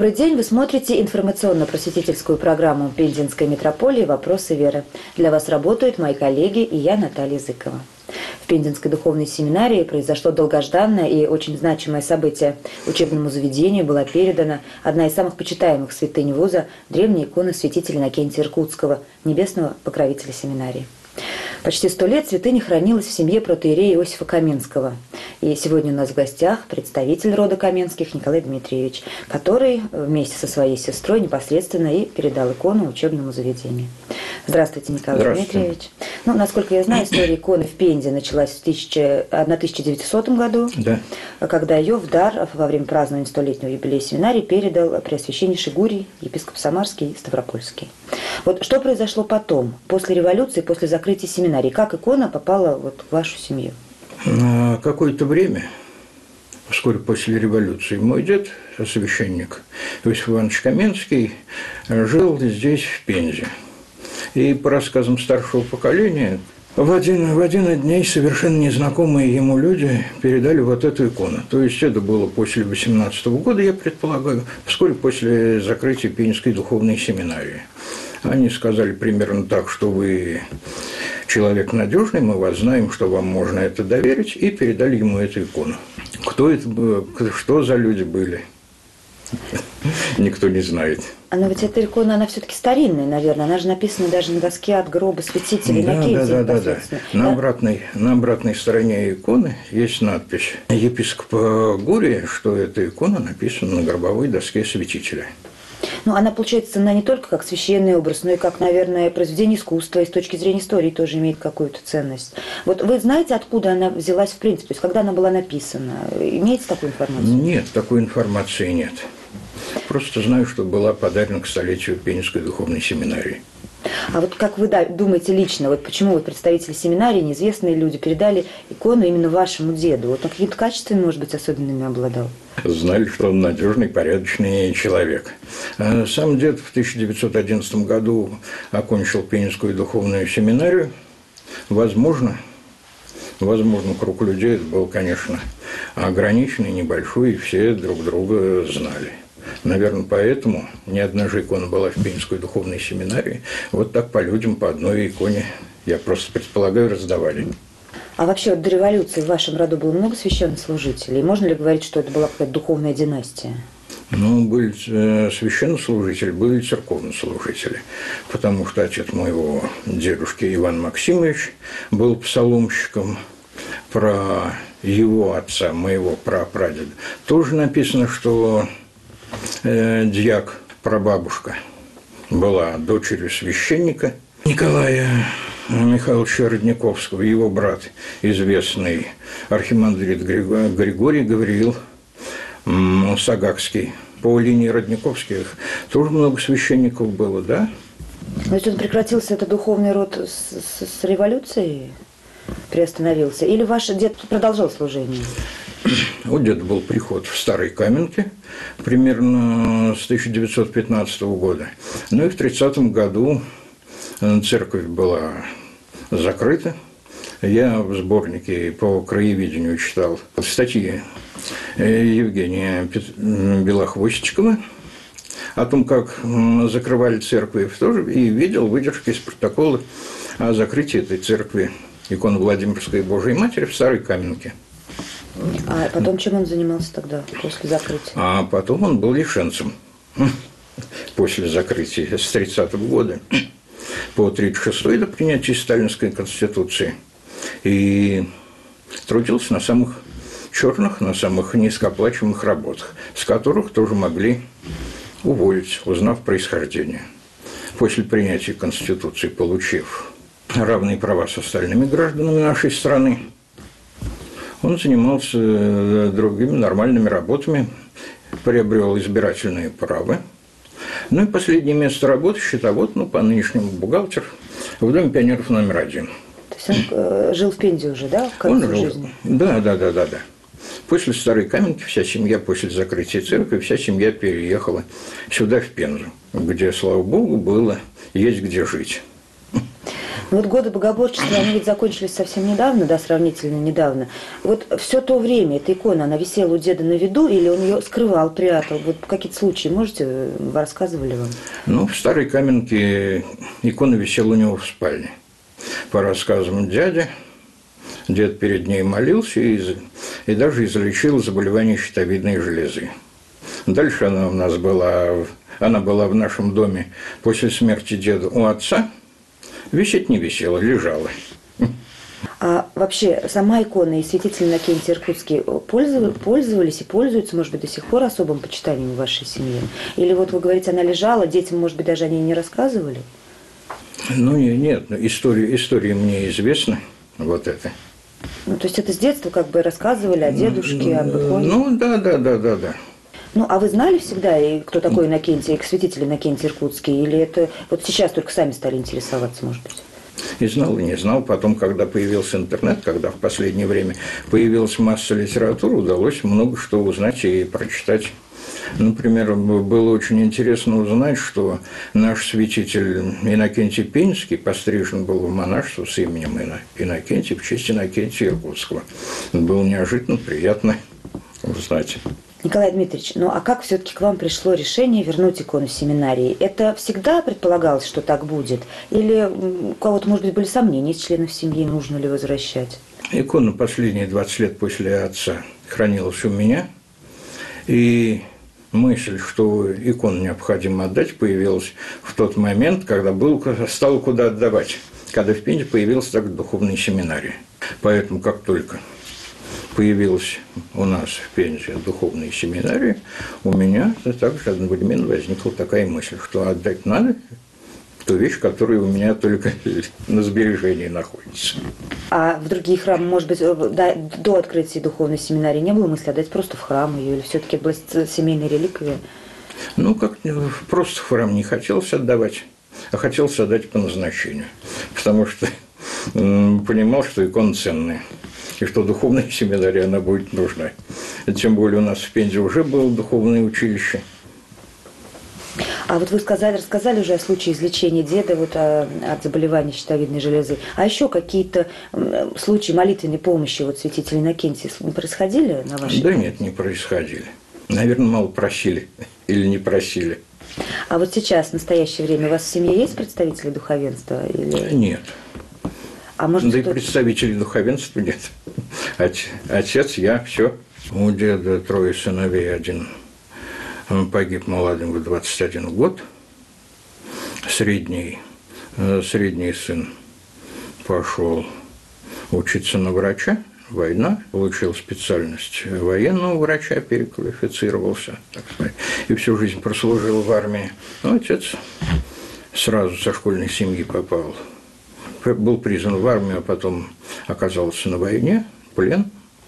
Добрый день. Вы смотрите информационно-просветительскую программу Пензенской митрополии «Вопросы веры». Для вас работают мои коллеги и я, Наталья Зыкова. В Пензенской духовной семинарии произошло долгожданное и очень значимое событие. Учебному заведению была передана одна из самых почитаемых святынь вуза – древняя икона святителя Иннокентия Иркутского, небесного покровителя семинарии. Почти 100 лет святыня хранилась в семье протоиерея Иосифа Каменского. И сегодня у нас в гостях представитель рода Каменских Николай Дмитриевич, который вместе со своей сестрой непосредственно и передал икону учебному заведению. Здравствуйте, Николай Дмитриевич. Ну, насколько я знаю, история иконы в Пензе началась в 1900 году, когда ее в дар во время празднования 100-летнего юбилея семинарии передал преосвященнейший Гурий, епископ Самарский и Ставропольский. Вот что произошло потом, после революции, после закрытия семинарии? Как икона попала вот в вашу семью? На какое-то время, вскоре после революции, мой дед, священник Иосиф Иванович Каменский, жил здесь, в Пензе. И по рассказам старшего поколения, в один из дней совершенно незнакомые ему люди передали вот эту икону. То есть это было после 18 года, я предполагаю, вскоре после закрытия Пензенской духовной семинарии. Они сказали примерно так, что вы человек надежный, мы вас знаем, что вам можно это доверить, и передали ему эту икону. Кто это был, что за люди были, никто не знает. Но ведь эта икона, она все-таки старинная, наверное. Она же написана даже на доске от гроба святителя Иннокентия. Да. На обратной стороне иконы есть надпись епископа Гурия, что эта икона написана на гробовой доске святителя. Ну, она, получается, она не только как священный образ, но и как, наверное, произведение искусства, и с точки зрения истории тоже имеет какую-то ценность. Вот вы знаете, откуда она взялась в принципе? То есть, когда она была написана? Имеете такую информацию? Нет, такой информации нет. Просто знаю, что была подарена к столетию Пензенской духовной семинарии. А вот как вы думаете лично, вот почему вот представители семинарии, неизвестные люди, передали икону именно вашему деду? Вот он какими-то качествами, может быть, особенными обладал? Знали, что он надежный, порядочный человек. Сам дед в 1911 году окончил Пензенскую духовную семинарию. Возможно, круг людей был, конечно, ограниченный, небольшой, и все друг друга знали. Наверное, поэтому ни одна же икона была в Пензенской духовной семинарии. Вот так по людям, по одной иконе, я просто предполагаю, раздавали. А вообще вот до революции в вашем роду было много священнослужителей? Можно ли говорить, что это была какая-то духовная династия? Ну, были священнослужители, были церковнослужители, потому что отец моего дедушки Иван Максимович был псаломщиком. Про его отца, моего прапрадеда, тоже написано, что дьяк, прабабушка, была дочерью священника Николая Михайловича Родниковского, его брат, известный архимандрит Григорий Гавриил Сагакский. По линии Родниковских тоже много священников было, да? То есть он прекратился, это духовный род, с революцией? Приостановился? Или ваш дед продолжал служение? У деда был приход в Старой Каменке примерно с 1915 года. Ну и в 1930 году церковь была закрыта. Я в сборнике по краеведению читал статьи Евгения Белохвостчикова о том, как закрывали церкви, и видел выдержки из протокола о закрытии этой церкви иконы Владимирской Божией Матери в Старой Каменке. А потом чем он занимался тогда, после закрытия? А потом он был лишенцем после закрытия с 30-го года по 36-й до принятия Сталинской Конституции. И трудился на самых черных, на самых низкооплачиваемых работах, с которых тоже могли уволить, узнав происхождение. После принятия Конституции, получив равные права с остальными гражданами нашей страны, он занимался другими нормальными работами, приобрел избирательные права. Ну и последнее место работы, счетовод, по нынешнему бухгалтер, в Доме пионеров номер 1. То есть он жил в Пензе уже, да, в конце жизни? Да. После Старой Каменки вся семья, после закрытия церкви, вся семья переехала сюда, в Пензу, где, слава богу, есть где жить. Ну вот годы богоборчества, они ведь закончились совсем недавно, да, сравнительно недавно. Вот все то время эта икона, она висела у деда на виду или он ее скрывал, прятал? Вот какие-то случаи, можете, вы рассказывали вам? Ну, в старой Каменке икона висела у него в спальне. По рассказам дяди, дед перед ней молился и даже излечил заболевание щитовидной железы. Дальше она у нас была в нашем доме после смерти деда у отца. Висеть не висела, лежала. А вообще сама икона и святитель Иннокентий Иркутский пользовались и пользуются, может быть, до сих пор особым почитанием в вашей семье? Или вот вы говорите, она лежала, детям, может быть, даже о ней не рассказывали? Ну, нет, история мне известна, вот это. Ну, то есть это с детства как бы рассказывали о дедушке, об иконе? Ну, да. Ну, а вы знали всегда, кто такой Иннокентий, святитель Иннокентий Иркутский? Или это вот сейчас только сами стали интересоваться, может быть? И знал, и не знал. Потом, когда появился интернет, когда в последнее время появилась масса литературы, удалось много что узнать и прочитать. Например, было очень интересно узнать, что наш святитель Иннокентий Пензенский пострижен был в монашество с именем Иннокентий в честь Иннокентия Иркутского. Было неожиданно приятно узнать. Николай Дмитриевич, ну а как все-таки к вам пришло решение вернуть икону в семинарии? Это всегда предполагалось, что так будет? Или у кого-то, может быть, были сомнения из членов семьи, нужно ли возвращать? Икона последние 20 лет после отца хранилась у меня. И мысль, что икону необходимо отдать, появилась в тот момент, когда стало куда отдавать. Когда в Пензе появилась так духовная семинария. Поэтому, как только появилась у нас в Пензе духовная семинария, у меня также одновременно возникла такая мысль, что отдать надо ту вещь, которая у меня только на сбережении находится. А в другие храмы, может быть, до открытия духовной семинарии не было мысли отдать просто в храм ее, или все-таки была семейная реликвия? Ну, как просто в храм не хотелось отдавать, а хотелось отдать по назначению, потому что понимал, что икона ценная. И что духовная семинария, она будет нужна. Тем более у нас в Пензе уже было духовное училище. А вот вы рассказали уже о случае излечения деда от заболевания щитовидной железы. А еще какие-то случаи молитвенной помощи святителя Иннокентия происходили на вашей? Да нет, не происходили. Наверное, мало просили или не просили. А вот сейчас, в настоящее время, у вас в семье есть представители духовенства? Или... Нет. А может, да и представителей духовенства нет. Отец, я, все. У деда 3 сыновей, один погиб молодым в 21 год. Средний сын пошел учиться на врача. Война, получил специальность военного врача, переквалифицировался, так сказать, и всю жизнь прослужил в армии. Но отец сразу со школьной семьи попал. Был призван в армию, а потом оказался на войне, плен.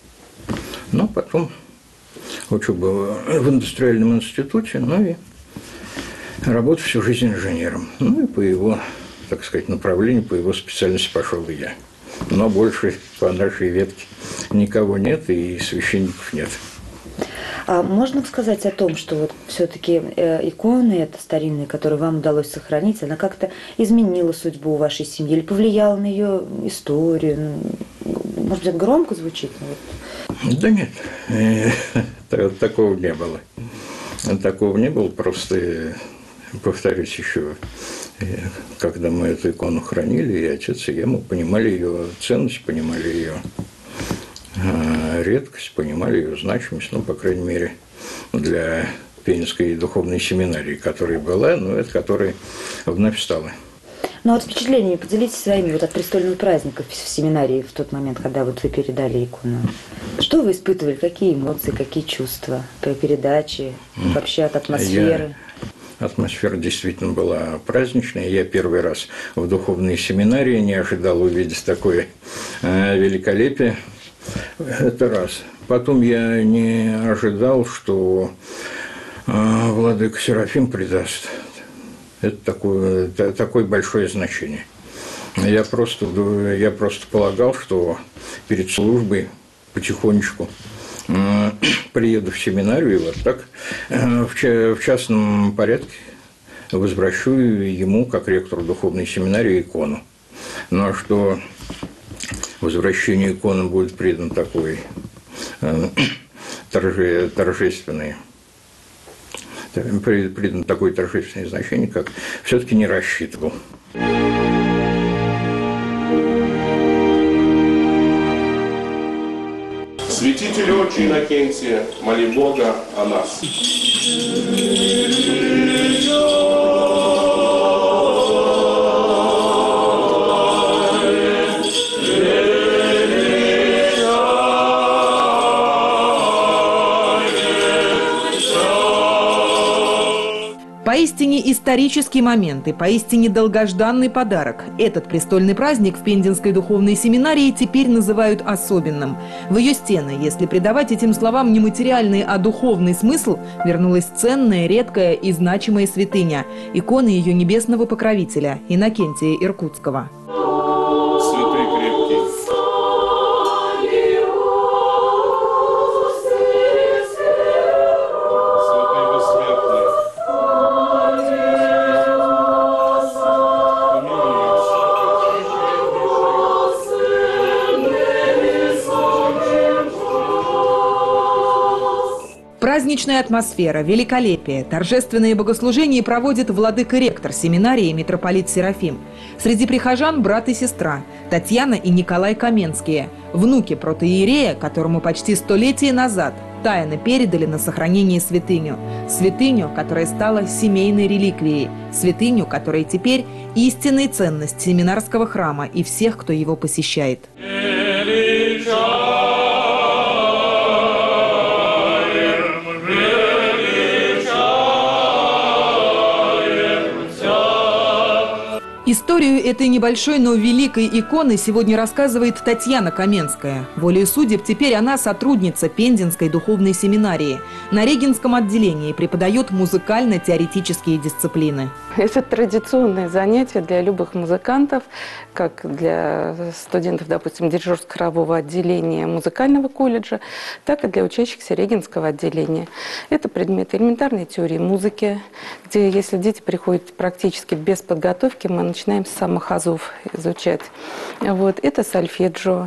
Но потом учеба в индустриальном институте, ну и работал всю жизнь инженером. Ну и по его, так сказать, направлению, по его специальности пошел и я. Но больше по нашей ветке никого нет и священников нет. А можно сказать о том, что вот все-таки икона эта старинная, которую вам удалось сохранить, она как-то изменила судьбу вашей семьи или повлияла на ее историю? Может быть, громко звучит? Да нет, такого не было. Такого не было, просто, повторюсь еще, когда мы эту икону хранили, и отец, и я, мы понимали ее ценность, понимали ее редкость, понимали ее значимость, ну, по крайней мере, для Пензенской духовной семинарии, которая была, но это которая вновь стала. Ну, вот впечатлениями поделитесь своими от престольного праздника в семинарии в тот момент, когда вы передали икону. Что вы испытывали, какие эмоции, какие чувства при передаче, вообще от атмосферы? Атмосфера действительно была праздничная. Я первый раз в духовной семинарии не ожидал увидеть такое великолепие. Это раз. Потом я не ожидал, что владыка Серафим придаст. Это такое большое значение. Я просто полагал, что перед службой потихонечку приеду в семинарию и вот так в частном порядке возвращу ему, как ректору духовной семинарии, икону. но что возвращению иконы будет придан такой торжественный, придан такое торжественное значение, как все-таки не рассчитывал. Святитель отче Иннокентия, моли Бога о нас. Поистине исторический момент и поистине долгожданный подарок. Этот престольный праздник в Пензенской духовной семинарии теперь называют особенным. В ее стены, если придавать этим словам не материальный, а духовный смысл, вернулась ценная, редкая и значимая святыня – икона ее небесного покровителя Иннокентия Иркутского. Святой крепкий. Праздничная атмосфера, великолепие, торжественные богослужения проводит владыка-ректор семинарии митрополит Серафим. Среди прихожан брат и сестра Татьяна и Николай Каменские, внуки протоиерея, которому почти столетие назад тайно передали на сохранение святыню. Святыню, которая стала семейной реликвией. Святыню, которая теперь истинная ценность семинарского храма и всех, кто его посещает. Историю этой небольшой, но великой иконы сегодня рассказывает Татьяна Каменская. Волею судеб теперь она сотрудница Пензенской духовной семинарии. На Регинском отделении преподает музыкально-теоретические дисциплины. Это традиционное занятие для любых музыкантов, как для студентов, допустим, дирижерско-хорового отделения музыкального колледжа, так и для учащихся Регинского отделения. Это предмет элементарной теории музыки, где, если дети приходят практически без подготовки, мы начинаем с самых азов изучать. Это сольфеджио.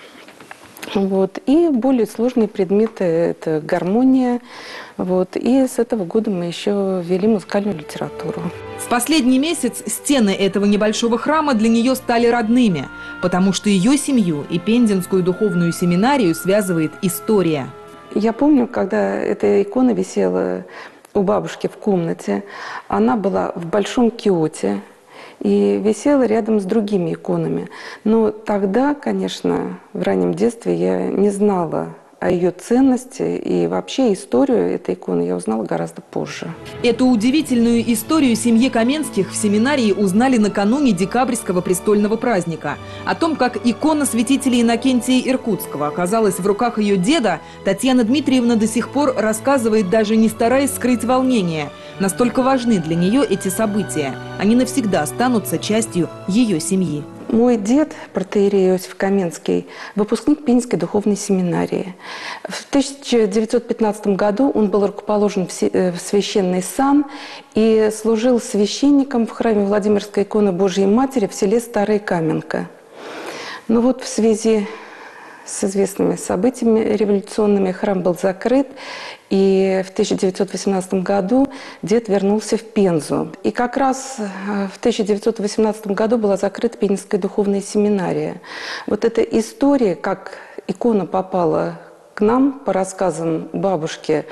И более сложные предметы – это гармония. И с этого года мы еще ввели музыкальную литературу. В последний месяц стены этого небольшого храма для нее стали родными, потому что ее семью и Пензенскую духовную семинарию связывает история. Я помню, когда эта икона висела у бабушки в комнате, она была в большом киоте и висела рядом с другими иконами. Но тогда, конечно, в раннем детстве я не знала о ее ценности, и вообще историю этой иконы я узнала гораздо позже. Эту удивительную историю семьи Каменских в семинарии узнали накануне декабрьского престольного праздника. О том, как икона святителя Иннокентия Иркутского оказалась в руках ее деда, Татьяна Дмитриевна до сих пор рассказывает, даже не стараясь скрыть волнение. Настолько важны для нее эти события. Они навсегда останутся частью ее семьи. Мой дед, протоиерей Иосиф Каменский, выпускник Пензенской духовной семинарии. В 1915 году он был рукоположен в священный сан и служил священником в храме Владимирской иконы Божией Матери в селе Старая Каменка. В связи с известными событиями революционными храм был закрыт, и в 1918 году дед вернулся в Пензу. И как раз в 1918 году была закрыта Пензенская духовная семинария. Эта история, как икона попала к нам, по рассказам бабушки,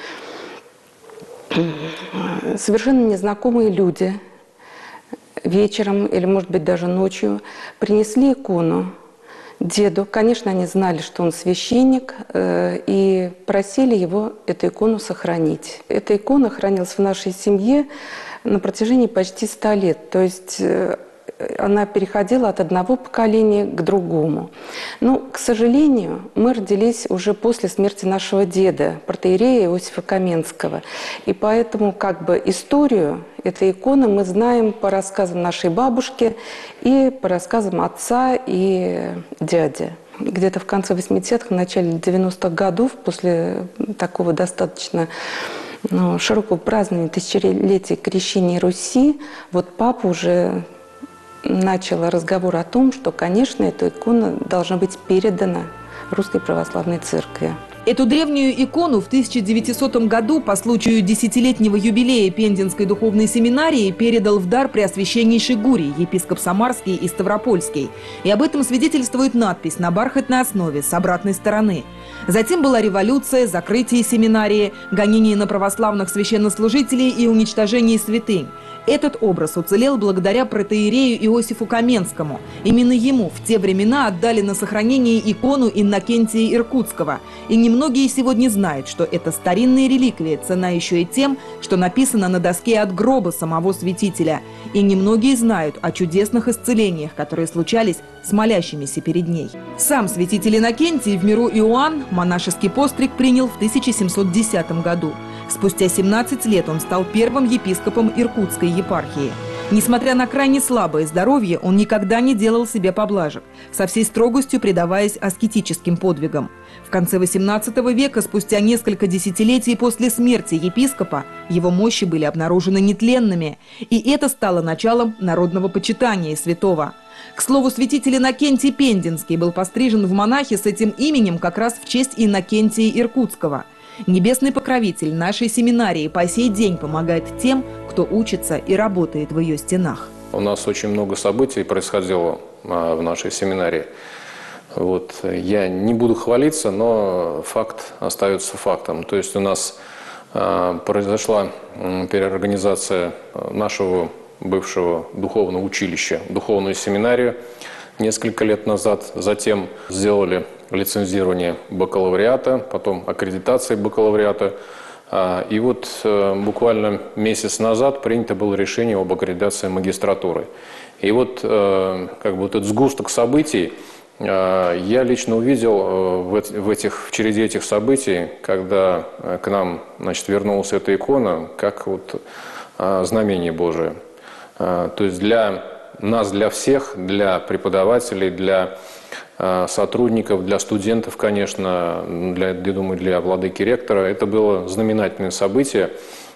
совершенно незнакомые люди вечером или, может быть, даже ночью принесли икону деду. Конечно, они знали, что он священник, и просили его эту икону сохранить. Эта икона хранилась в нашей семье на протяжении почти 100 лет. То есть она переходила от одного поколения к другому. Но, к сожалению, мы родились уже после смерти нашего деда, протоиерея Иосифа Каменского. И поэтому историю этой иконы мы знаем по рассказам нашей бабушки и по рассказам отца и дяди. Где-то в конце 80-х, в начале 90-х годов, после такого достаточно широкого празднования тысячелетия крещения Руси, папа уже начало разговор о том, что, конечно, эта икона должна быть передана Русской Православной Церкви. Эту древнюю икону в 1900 году по случаю 10-летнего юбилея Пензенской духовной семинарии передал в дар Преосвященнейший Гурий, епископ Самарский и Ставропольский. И об этом свидетельствует надпись на бархатной основе с обратной стороны. Затем была революция, закрытие семинарии, гонение на православных священнослужителей и уничтожение святынь. Этот образ уцелел благодаря протоиерею Иосифу Каменскому. Именно ему в те времена отдали на сохранение икону Иннокентия Иркутского. И немногие сегодня знают, что это старинная реликвия ценна еще и тем, что написано на доске от гроба самого святителя. И немногие знают о чудесных исцелениях, которые случались с молящимися перед ней. Сам святитель Иннокентий в миру Иоанн монашеский постриг принял в 1710 году. Спустя 17 лет он стал первым епископом Иркутской епархии. Несмотря на крайне слабое здоровье, он никогда не делал себе поблажек, со всей строгостью предаваясь аскетическим подвигам. В конце XVIII века, спустя несколько десятилетий после смерти епископа, его мощи были обнаружены нетленными, и это стало началом народного почитания святого. К слову, святитель Иннокентий Пензенский был пострижен в монахи с этим именем как раз в честь Иннокентия Иркутского. Небесный покровитель нашей семинарии по сей день помогает тем, кто учится и работает в ее стенах. У нас очень много событий происходило в нашей семинарии. Я не буду хвалиться, но факт остается фактом. То есть у нас произошла переорганизация нашего бывшего духовного училища, духовную семинарию несколько лет назад. Затем сделали лицензирование бакалавриата, потом аккредитация бакалавриата. И буквально месяц назад принято было решение об аккредитации магистратуры. И этот сгусток событий я лично увидел в череде этих событий, когда к нам, вернулась эта икона, как знамение Божие. То есть для нас, для всех, для преподавателей, для сотрудников, для студентов, конечно, я думаю, для владыки ректора, это было знаменательное событие.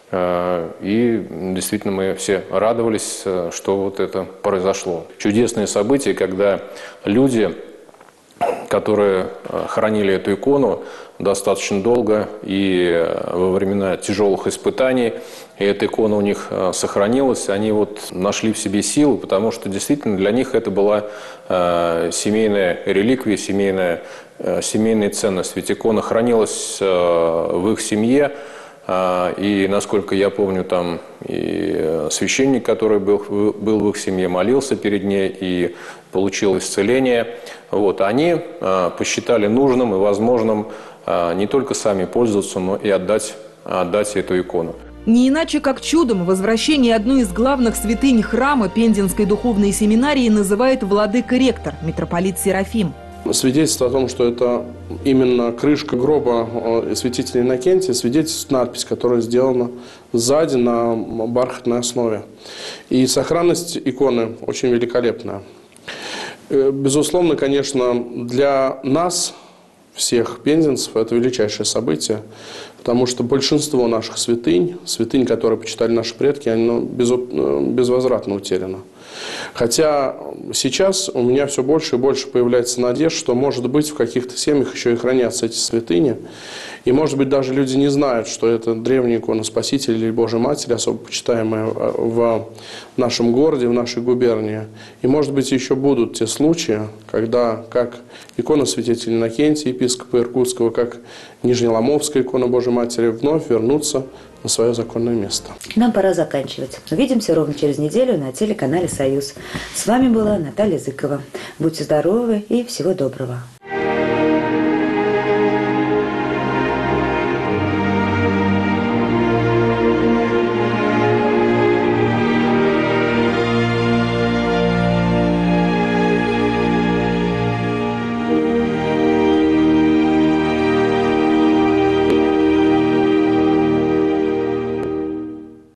И действительно мы все радовались, что это произошло. Чудесное событие, когда люди, которые хранили эту икону достаточно долго и во времена тяжелых испытаний, и эта икона у них сохранилась, они нашли в себе силы, потому что действительно для них это была семейная реликвия, семейная ценность. Ведь икона хранилась в их семье, и, насколько я помню, там и священник, который был в их семье, молился перед ней и получил исцеление. Они посчитали нужным и возможным не только сами пользоваться, но и отдать эту икону. Не иначе как чудом возвращение одной из главных святынь храма Пензенской духовной семинарии называет владыка-ректор, митрополит Серафим. Свидетельство о том, что это именно крышка гроба святителя Иннокентия, свидетельствует надпись, которая сделана сзади на бархатной основе. И сохранность иконы очень великолепная. Безусловно, конечно, для нас, всех пензенцев, это величайшее событие, потому что большинство наших святынь, которые почитали наши предки, оно безвозвратно утеряно. Хотя сейчас у меня все больше и больше появляется надежда, что, может быть, в каких-то семьях еще и хранятся эти святыни. И, может быть, даже люди не знают, что это древняя икона Спасителя или Божьей Матери, особо почитаемая в нашем городе, в нашей губернии. И, может быть, еще будут те случаи, когда как икона святителя Иннокентия, епископа Иркутского, как Нижнеломовская икона Божьей Матери вновь вернутся на свое законное место. Нам пора заканчивать. Увидимся ровно через неделю на телеканале «Союз». С вами была Наталья Зыкова. Будьте здоровы и всего доброго.